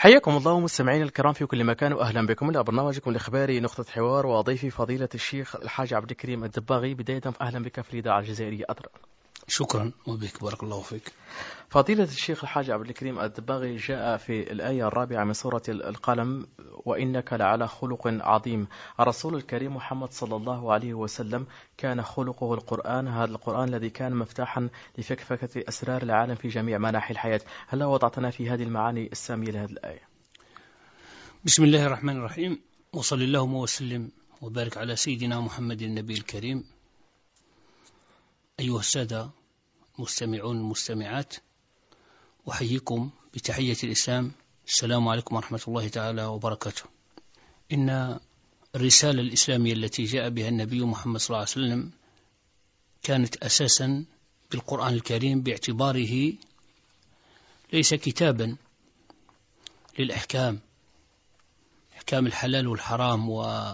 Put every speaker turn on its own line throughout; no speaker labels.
حياكم الله مستمعين الكرام في كل مكان، وأهلا بكم إلى برنامجكم الإخباري نقطة حوار، وضيفي فضيلة الشيخ الحاج عبد الكريم الدباغي. بداية أهلا بك في الإذاعة الجزائرية أدرى.
شكرا وبك، بارك الله فيك.
فضيلة الشيخ الحاج عبد الكريم الدباغي، جاء في الآية الرابعة من سورة القلم: وإنك لعلى خلق عظيم. الرسول الكريم محمد صلى الله عليه وسلم كان خلقه القرآن، هذا القرآن الذي كان مفتاحا لفكفكة أسرار العالم في جميع مناحي الحياة. هل وضعتنا في هذه المعاني السامية لهذه الآية؟
بسم الله الرحمن الرحيم، وصل اللهم وسلم وبارك على سيدنا محمد النبي الكريم. أيها السادة المستمعون المستمعات، أحييكم بتحية الإسلام، السلام عليكم ورحمة الله تعالى وبركاته. إن الرسالة الإسلامية التي جاء بها النبي محمد صلى الله عليه وسلم كانت أساسا بالقرآن الكريم، باعتباره ليس كتابا للأحكام، أحكام الحلال والحرام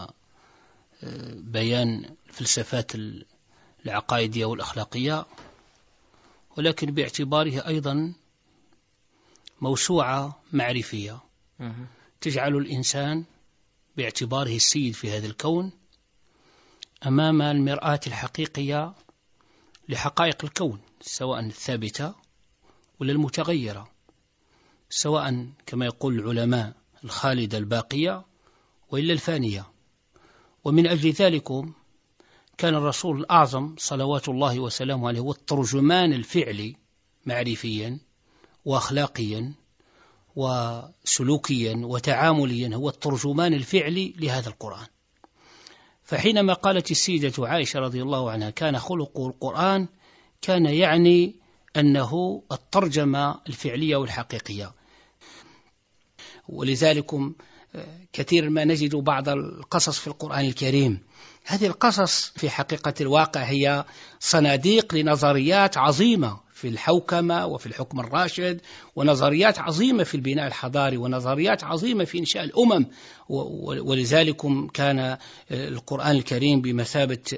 وبيان الفلسفات العقائدية والأخلاقية، ولكن باعتباره أيضا موسوعة معرفية تجعل الإنسان باعتباره السيد في هذا الكون أمام المرآة الحقيقية لحقائق الكون، سواء الثابتة ولا المتغيرة، سواء كما يقول العلماء الخالدة الباقية وإلا الفانية. ومن أجل ذلك كان الرسول الأعظم صلوات الله وسلامه عليه هو الترجمان الفعلي معرفيا وأخلاقيا وسلوكيا وتعامليا، هو الترجمان الفعلي لهذا القرآن. فحينما قالت السيدة عائشة رضي الله عنها كان خلقه القرآن، كان يعني أنه الترجمة الفعلية والحقيقية. ولذلك كثير ما نجد بعض القصص في القرآن الكريم، هذه القصص في حقيقة الواقع هي صناديق لنظريات عظيمة في الحوكمة وفي الحكم الراشد، ونظريات عظيمة في البناء الحضاري، ونظريات عظيمة في إنشاء الأمم. ولذلك كان القرآن الكريم بمثابة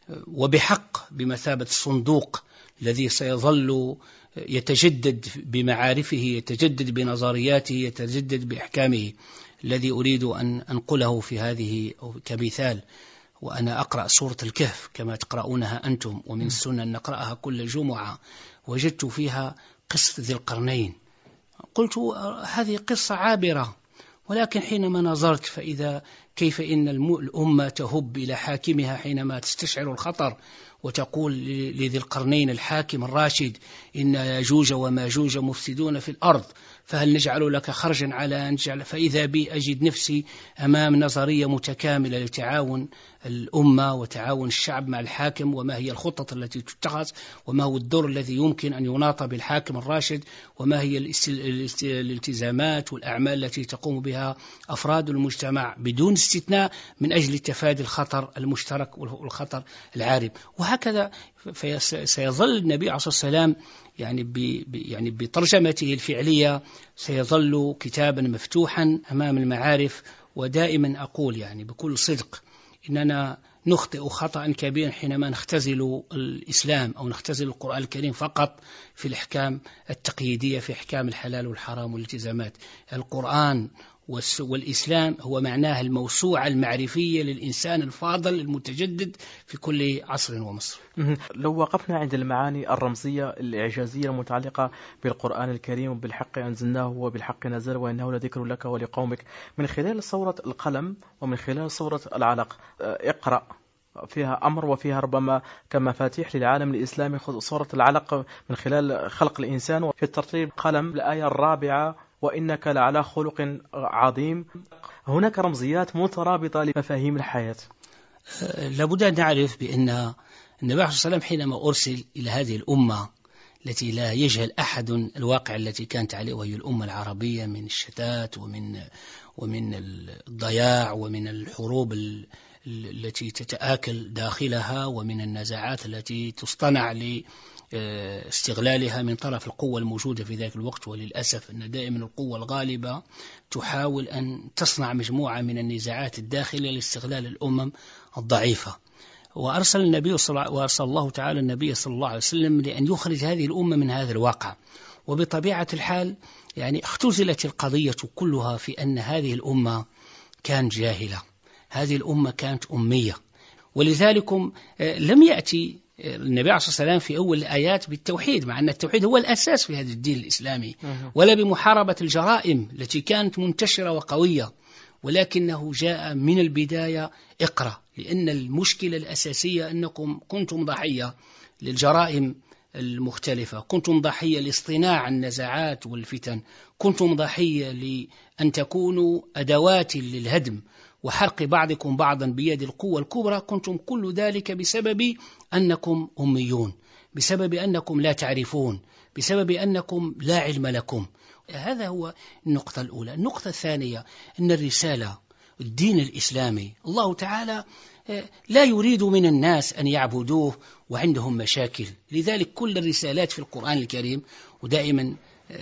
وبحق بمثابة الصندوق الذي سيظل يتجدد بمعارفه، يتجدد بنظرياته، يتجدد بإحكامه، الذي أريد أن أنقله في هذه كمثال. وأنا أقرأ سورة الكهف كما تقرؤونها أنتم، ومن السنة نقرأها كل جمعة، وجدت فيها قصة ذي القرنين. قلت هذه قصة عابرة، ولكن حينما نظرت فإذا كيف إن الأمة تهب إلى حاكمها حينما تستشعر الخطر، وتقول لذي القرنين الحاكم الراشد: إن ياجوج وماجوج مفسدون في الأرض، فهل نجعل لك خرجا على أن نجعل؟ فإذا بي أجد نفسي أمام نظرية متكاملة لتعاون الأمة وتعاون الشعب مع الحاكم، وما هي الخطط التي تتخذ، وما هو الدور الذي يمكن أن يناط بالحاكم الراشد، وما هي الالتزامات والأعمال التي تقوم بها أفراد المجتمع بدون استثناء من أجل تفادي الخطر المشترك والخطر العارم. وهكذا سيظل النبي عليه الصلاة والسلام يعني بترجمته الفعلية سيظل كتابا مفتوحا أمام المعارف. ودائما أقول يعني بكل صدق إننا نخطئ خطأ كبيرا حينما نختزل الإسلام أو نختزل القرآن الكريم فقط في الأحكام التقييدية، في أحكام الحلال والحرام والالتزامات. القرآن والإسلام هو معناه الموسوعة المعرفية للإنسان الفاضل المتجدد في كل عصر ومصر.
لو وقفنا عند المعاني الرمزية الإعجازية المتعلقة بالقرآن الكريم: بالحق أنزلناه وبالحق نزل وإنه لذكر لك ولقومك، من خلال سورة القلم ومن خلال سورة العلق، اقرأ فيها أمر وفيها ربما كمفاتيح للعالم الإسلامي. سورة العلق من خلال خلق الإنسان، وفي الترتيب قلم الآية الرابعة: وإنك لعلى خلق عظيم. هناك رمزيات مترابطة لمفاهيم الحياة.
لابد أن نعرف بأن النبي عليه الصلاة والسلام حينما أرسل إلى هذه الأمة التي لا يجهل أحد الواقع التي كانت عليه، وهي الأمة العربية، من الشتات ومن الضياع ومن الحروب التي تتآكل داخلها، ومن النزاعات التي تصطنع لاستغلالها من طرف القوة الموجودة في ذاك الوقت. وللأسف أن دائما القوة الغالبة تحاول أن تصنع مجموعة من النزاعات الداخلية لاستغلال الأمم الضعيفة. وأرسل الله تعالى النبي صلى الله عليه وسلم لأن يخرج هذه الأمة من هذا الواقع. وبطبيعة الحال يعني اختزلت القضية كلها في أن هذه الأمة كانت جاهلة، هذه الأمة كانت أمية، ولذلك لم يأتي النبي عليه الصلاة والسلام في أول الآيات بالتوحيد، مع أن التوحيد هو الأساس في هذا الدين الإسلامي، ولا بمحاربة الجرائم التي كانت منتشرة وقوية، ولكنه جاء من البداية اقرأ، لأن المشكلة الأساسية أنكم كنتم ضحية للجرائم المختلفة، كنتم ضحية لاصطناع النزاعات والفتن، كنتم ضحية لأن تكونوا أدوات للهدم وحرق بعضكم بعضا بيد القوة الكبرى، كنتم كل ذلك بسبب أنكم أميون، بسبب أنكم لا تعرفون، بسبب أنكم لا علم لكم. هذا هو النقطة الأولى. النقطة الثانية أن الرسالة الدين الإسلامي الله تعالى لا يريد من الناس أن يعبدوه وعندهم مشاكل، لذلك كل الرسالات في القرآن الكريم، ودائما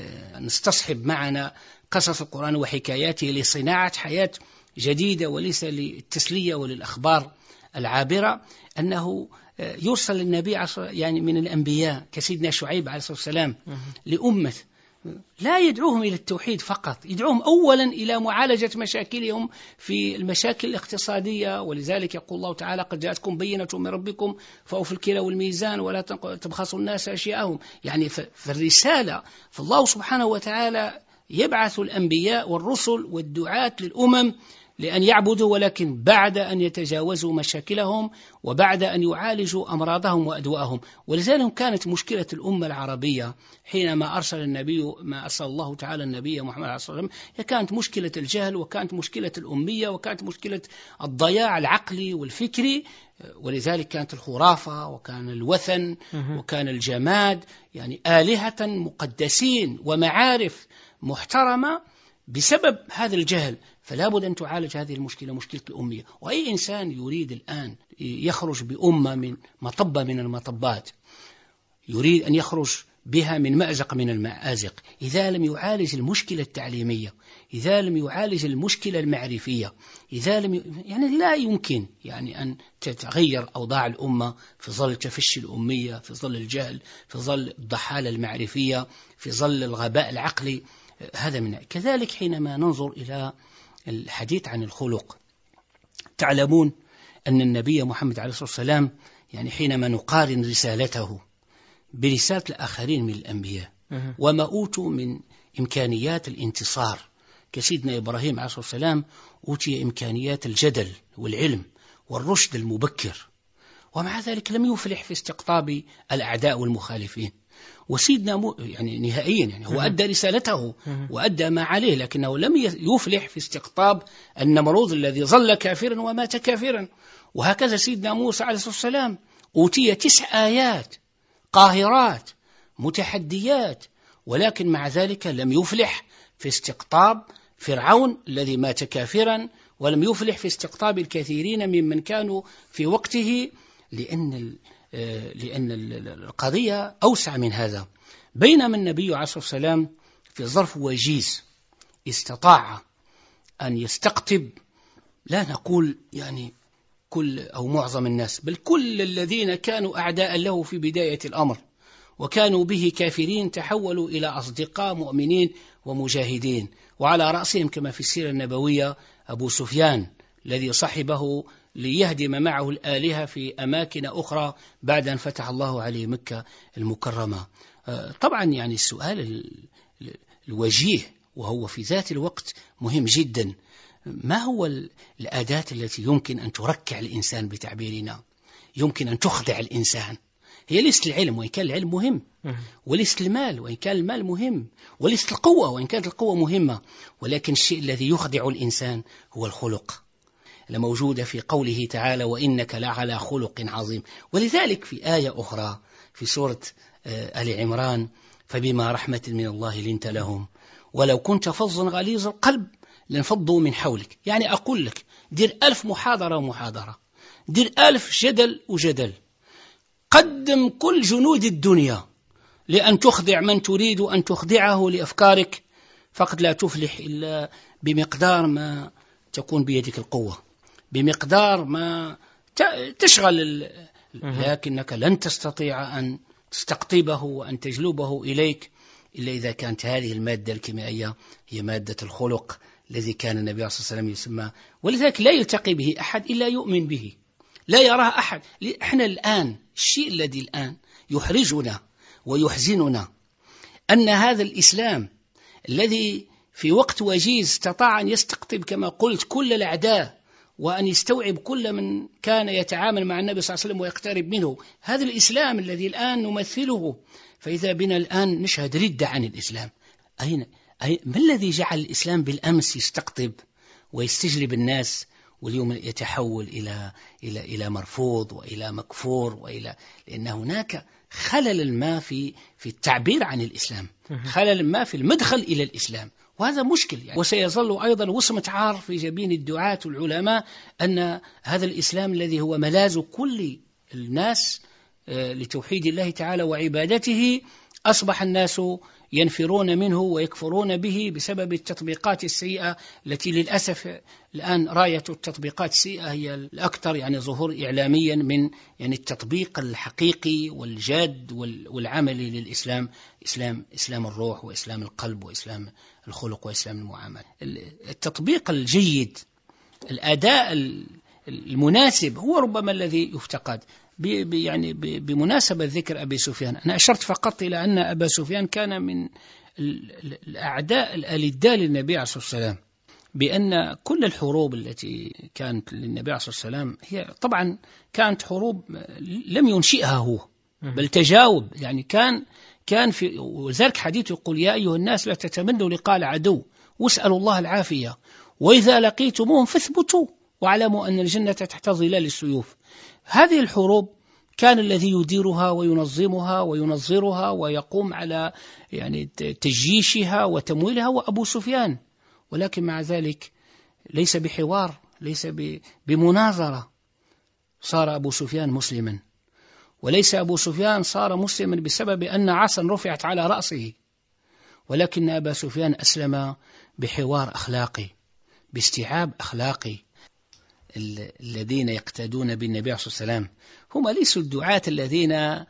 نستصحب معنا قصص القرآن وحكاياته لصناعة حياة جديدة وليس للتسلية وللأخبار العابرة، أنه يرسل النبي يعني من الأنبياء كسيدنا شعيب عليه الصلاة والسلام لأمة لا يدعوهم إلى التوحيد فقط، يدعوهم أولا إلى معالجة مشاكلهم في المشاكل الاقتصادية، ولذلك يقول الله تعالى قد جاءتكم بينة من ربكم فأوفوا الكيل والميزان ولا تبخسوا الناس أشياءهم. يعني في الرسالة فالله سبحانه وتعالى يبعث الأنبياء والرسل والدعاة للأمم لأن يعبدوا، ولكن بعد أن يتجاوزوا مشاكلهم وبعد أن يعالجوا أمراضهم وأدواءهم. ولذلك كانت مشكلة الأمة العربية حينما أرسل النبي ما أرسل الله تعالى النبي محمد عليه الصلاة والسلام، كانت مشكلة الجهل، وكانت مشكلة الأمية، وكانت مشكلة الضياع العقلي والفكري، ولذلك كانت الخرافة وكان الوثن وكان الجماد، يعني آلهة مقدسين ومعارف محترمة بسبب هذا الجهل. فلا بد أن تعالج هذه المشكلة، مشكلة الأمية. وأي إنسان يريد الآن يخرج بأمة من مطبة من المطبات، يريد أن يخرج بها من مأزق من المآزق، إذا لم يعالج المشكلة التعليمية، إذا لم يعالج المشكلة المعرفية، إذا لم يعني لا يمكن يعني أن تتغير أوضاع الأمة في ظل تفشي الأمية، في ظل الجهل، في ظل الضحالة المعرفية، في ظل الغباء العقلي. هذا من كذلك حينما ننظر إلى الحديث عن الخلق، تعلمون أن النبي محمد عليه الصلاة والسلام يعني حينما نقارن رسالته برسالة الآخرين من الأنبياء وما أوتوا من إمكانيات الانتصار، كسيدنا إبراهيم عليه الصلاة والسلام أوتي إمكانيات الجدل والعلم والرشد المبكر، ومع ذلك لم يفلح في استقطاب الأعداء والمخالفين. وسيدنا يعني نهائيا يعني هو أدى رسالته وأدى ما عليه، لكنه لم يفلح في استقطاب النمرود الذي ظل كافرا ومات كافرا. وهكذا سيدنا موسى عليه الصلاة والسلام أوتي 9 آيات قاهرات متحديات، ولكن مع ذلك لم يفلح في استقطاب فرعون الذي مات كافرا، ولم يفلح في استقطاب الكثيرين ممن كانوا في وقته، لأن القضية أوسع من هذا. بينما النبي عليه الصلاة والسلام في ظرف وجيز استطاع أن يستقطب، لا نقول يعني كل أو معظم الناس، بل كل الذين كانوا أعداء له في بداية الأمر وكانوا به كافرين تحولوا إلى أصدقاء مؤمنين ومجاهدين، وعلى رأسهم كما في السيرة النبوية أبو سفيان الذي صحبه ليهدم معه الآلهة في أماكن أخرى بعد أن فتح الله عليه مكة المكرمة. طبعا يعني السؤال الوجيه وهو في ذات الوقت مهم جدا، ما هو الأداة التي يمكن أن تركع الإنسان بتعبيرنا، يمكن أن تخدع الإنسان؟ هي ليست العلم وإن كان العلم مهم، وليست المال وإن كان المال مهم، وليست القوة وإن كانت القوة مهمة، ولكن الشيء الذي يخدع الإنسان هو الخلق، لموجودة في قوله تعالى وإنك لعلى خلق عظيم. ولذلك في آية أخرى في سورة آل عمران فبما رحمة من الله لنت لهم ولو كنت فظا غليظ القلب لانفضوا من حولك. يعني أقول لك دير 1000 محاضرة ومحاضرة، دير 1000 جدل وجدل، قدم كل جنود الدنيا لأن تخضع من تريد أن تخضعه لأفكارك، فقد لا تفلح إلا بمقدار ما تكون بيدك القوة، بمقدار ما تشغل، لكنك لن تستطيع أن تستقطبه وأن تجلبه إليك إلا إذا كانت هذه المادة الكيميائية هي مادة الخلق الذي كان النبي صلى الله عليه وسلم يسمى، ولذلك لا يلتقي به أحد إلا يؤمن به، لا يراه أحد. إحنا الآن الشيء الذي الآن يحرجنا ويحزننا أن هذا الإسلام الذي في وقت وجيز استطاع أن يستقطب كما قلت كل الأعداء وأن يستوعب كل من كان يتعامل مع النبي صلى الله عليه وسلم ويقترب منه، هذا الإسلام الذي الآن نمثله، فإذا بنا الآن نشهد ردة عن الإسلام. ما الذي جعل الإسلام بالأمس يستقطب ويستجلب الناس واليوم يتحول إلى مرفوض وإلى مكفور لأن هناك خلل ما في التعبير عن الإسلام، خلل ما في المدخل إلى الإسلام، وهذا مشكل يعني. وسيظل أيضا وصمة عار في جبين الدعاة والعلماء أن هذا الإسلام الذي هو ملاذ كل الناس لتوحيد الله تعالى وعبادته أصبح الناس ينفرون منه ويكفرون به بسبب التطبيقات السيئة التي للأسف الآن راية التطبيقات السيئة هي الأكثر يعني ظهور إعلاميا من يعني التطبيق الحقيقي والجاد والعملي للإسلام، إسلام الروح وإسلام القلب وإسلام الخلق وإسلام المعاملة. التطبيق الجيد، الأداء المناسب هو ربما الذي يفتقد. يعني بمناسبة ذكر أبي سفيان، أنا أشرت فقط إلى أن أبا سفيان كان من الأعداء الألداء للنبي عليه الصلاة والسلام، بأن كل الحروب التي كانت للنبي عليه الصلاة والسلام هي طبعا كانت حروب لم ينشئها هو بل تجاوب، يعني كان في وذلك حديث يقول يا أيها الناس لا تتمنوا لقاء العدو واسألوا الله العافية وإذا لقيتموهم فاثبتوا واعلموا أن الجنة تحت ظلال السيوف. هذه الحروب كان الذي يديرها وينظمها وينظرها ويقوم على يعني تجييشها وتمويلها وأبو سفيان، ولكن مع ذلك ليس بحوار، ليس بمناظرة، صار أبو سفيان مسلما، وليس أبو سفيان صار مسلما بسبب أن عصا رفعت على رأسه، ولكن أبا سفيان أسلم بحوار أخلاقي، باستيعاب أخلاقي. الذين يقتدون بالنبي عليه الصلاة والسلام هم ليسوا الدعاة الذين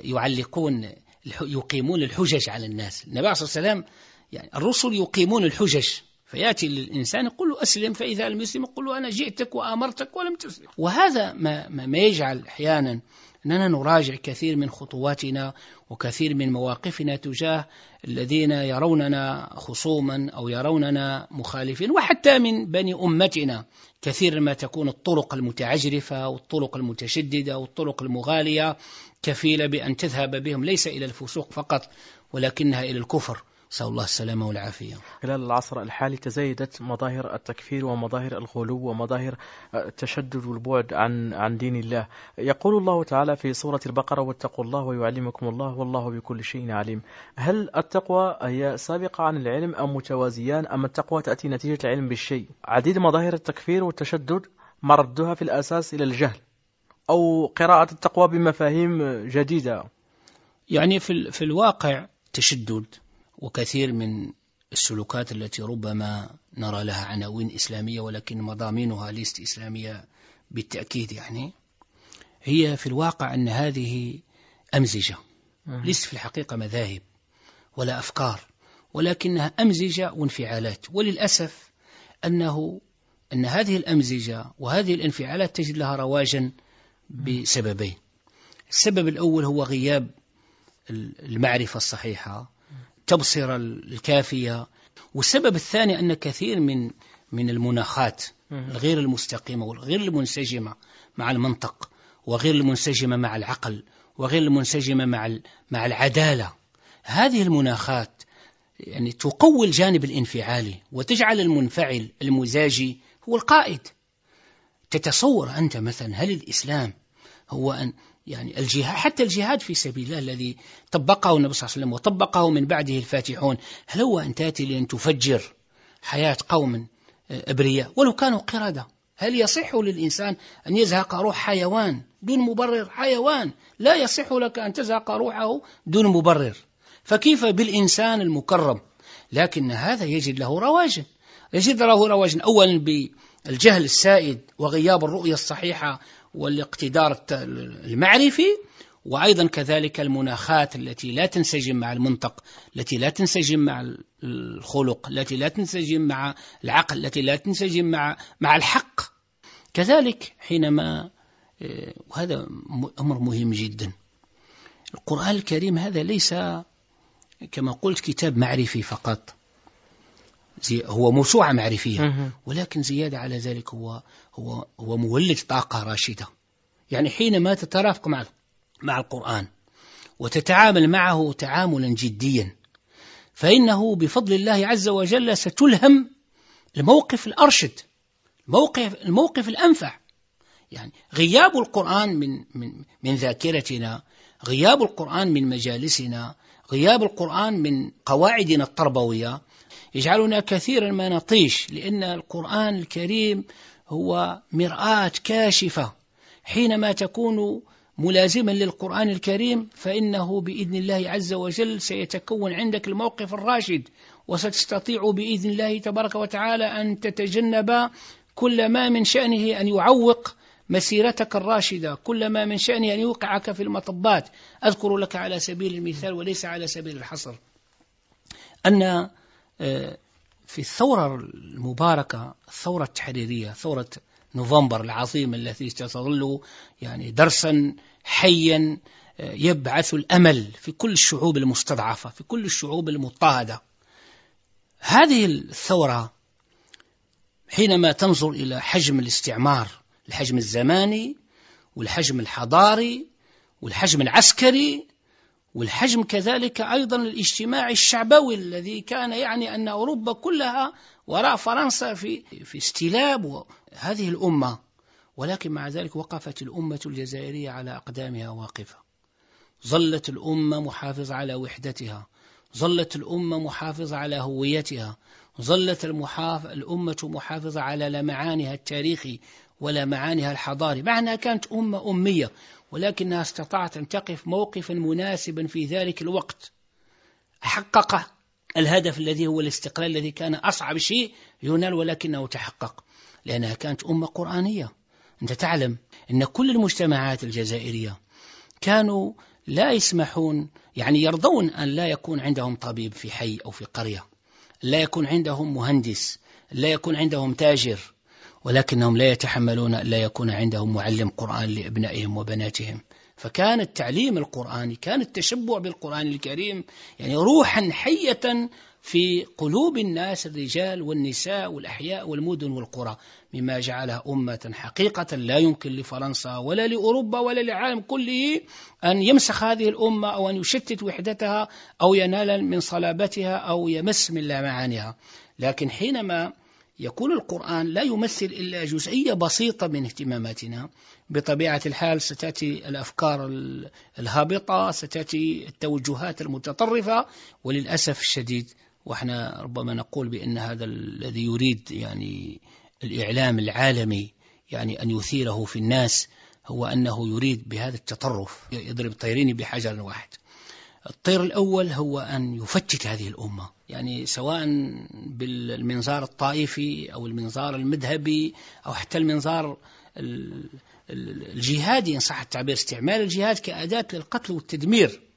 يقيمون الحجج على الناس. النبي عليه الصلاة والسلام يعني الرسل يقيمون الحجج، فيأتي للإنسان يقول له أسلم، فإذا المسلم يقول له أنا جئتك وآمرتك ولم تسلم. وهذا ما يجعل أحيانا أننا نراجع كثير من خطواتنا وكثير من مواقفنا تجاه الذين يروننا خصوما أو يروننا مخالفين، وحتى من بني أمتنا كثير ما تكون الطرق المتعجرفة والطرق المتشددة والطرق المغالية كفيلة بأن تذهب بهم ليس إلى الفسوق فقط ولكنها إلى الكفر، نسأل الله السلامة والعافية.
خلال العصر الحالي تزايدت مظاهر التكفير ومظاهر الغلو ومظاهر التشدد والبعد عن دين الله. يقول الله تعالى في سورة البقرة واتقوا الله ويعلمكم الله والله بكل شيء عليم. هل التقوى هي سابقة عن العلم أم متوازيان، أم التقوى تأتي نتيجة العلم بالشيء؟ عديد مظاهر التكفير والتشدد مردها في الأساس إلى الجهل أو قراءة التقوى بمفاهيم جديدة.
يعني في الواقع تشدد وكثير من السلوكات التي ربما نرى لها عناوين إسلامية ولكن مضامينها ليست إسلامية بالتأكيد، يعني هي في الواقع أن هذه أمزجة ليست في الحقيقة مذاهب ولا أفكار، ولكنها أمزجة وانفعالات. وللأسف أن هذه الأمزجة وهذه الانفعالات تجد لها رواجا بسببين. السبب الأول هو غياب المعرفة الصحيحة، تبصر الكافية. والسبب الثاني أن كثير من المناخات الغير المستقيمة والغير المنسجمة مع المنطق وغير المنسجمة مع العقل وغير المنسجمة مع العدالة، هذه المناخات يعني تقوي الجانب الانفعالي وتجعل المنفعل المزاجي هو القائد. تتصور أنت مثلا هل الإسلام هو أن يعني الجهاد، حتى الجهاد في سبيل الله الذي طبقه النبي صلى الله عليه وسلم وطبقه من بعده الفاتحون، هل هو أن تأتي لأن تفجر حياة قوم أبرياء ولو كانوا قردة؟ هل يصح للإنسان أن يزهق روح حيوان دون مبرر؟ حيوان لا يصح لك أن تزهق روحه دون مبرر، فكيف بالإنسان المكرم؟ لكن هذا يجد له رواجا، أولا بالجهل السائد وغياب الرؤية الصحيحة والاقتدار المعرفي، وأيضا كذلك المناخات التي لا تنسجم مع المنطق، التي لا تنسجم مع الخلق، التي لا تنسجم مع العقل، التي لا تنسجم مع الحق. كذلك حينما، وهذا أمر مهم جدا، القرآن الكريم هذا ليس كما قلت كتاب معرفي فقط، هو موسوعة معرفية، ولكن زيادة على ذلك هو مولد طاقة راشدة. يعني حينما تترافق مع القرآن وتتعامل معه تعاملا جديا، فإنه بفضل الله عز وجل ستلهم الموقف الأرشد، الموقف الأنفع. يعني غياب القرآن من ذاكرتنا، غياب القرآن من مجالسنا، غياب القرآن من قواعدنا التربوية يجعلنا كثيرا ما نطيش، لأن القرآن الكريم هو مرآة كاشفة. حينما تكون ملازما للقرآن الكريم فإنه بإذن الله عز وجل سيتكون عندك الموقف الراشد، وستستطيع بإذن الله تبارك وتعالى أن تتجنب كل ما من شأنه أن يعوق مسيرتك الراشدة، كل ما من شأنه أن يوقعك في المطبات. أذكر لك على سبيل المثال وليس على سبيل الحصر أن في الثورة المباركة، الثورة التحريرية، ثورة نوفمبر العظيمة التي ستظل يعني درسا حيا يبعث الأمل في كل الشعوب المستضعفة، في كل الشعوب المضطهدة. هذه الثورة حينما تنظر إلى حجم الاستعمار، الحجم الزماني والحجم الحضاري والحجم العسكري والحجم كذلك أيضا الاجتماعي الشعبوي الذي كان يعني أن أوروبا كلها وراء فرنسا في استلاب هذه الأمة، ولكن مع ذلك وقفت الأمة الجزائرية على أقدامها واقفة. ظلت الأمة محافظة على وحدتها، ظلت الأمة محافظة على هويتها، ظلت الأمة محافظة على لمعانها التاريخي ولمعانها الحضاري، مع أنها كانت أمة أمية، ولكنها استطاعت أن تقف موقفا مناسبا في ذلك الوقت، حقق الهدف الذي هو الاستقلال الذي كان أصعب شيء ينال، ولكنه تحقق لأنها كانت أمة قرآنية. أنت تعلم أن كل المجتمعات الجزائرية كانوا لا يسمحون، يعني يرضون أن لا يكون عندهم طبيب في حي أو في قرية، لا يكون عندهم مهندس، لا يكون عندهم تاجر، ولكنهم لا يتحملون أن لا يكون عندهم معلم قرآن لأبنائهم وبناتهم. فكان التعليم القرآني، كان التشبع بالقرآن الكريم يعني روحا حية في قلوب الناس، الرجال والنساء والأحياء والمدن والقرى، مما جعلها أمة حقيقة لا يمكن لفرنسا ولا لأوروبا ولا للعالم كله أن يمسخ هذه الأمة أو أن يشتت وحدتها أو ينال من صلابتها أو يمس من لمعانها. لكن حينما يكون القرآن لا يمثل إلا جزئية بسيطة من اهتماماتنا، بطبيعة الحال ستأتي الأفكار الهابطة، ستأتي التوجهات المتطرفة، وللأسف الشديد وإحنا ربما نقول بأن هذا الذي يريد يعني الإعلام العالمي يعني أن يثيره في الناس هو أنه يريد بهذا التطرف يضرب طيرين بحجر واحد. الطير الأول هو أن يفتت هذه الأمة، يعني سواء بالمنظار الطائفي أو المنظار المذهبي أو حتى المنظار الجهادي إن صح التعبير، استعمال الجهاد كأداة للقتل والتدمير.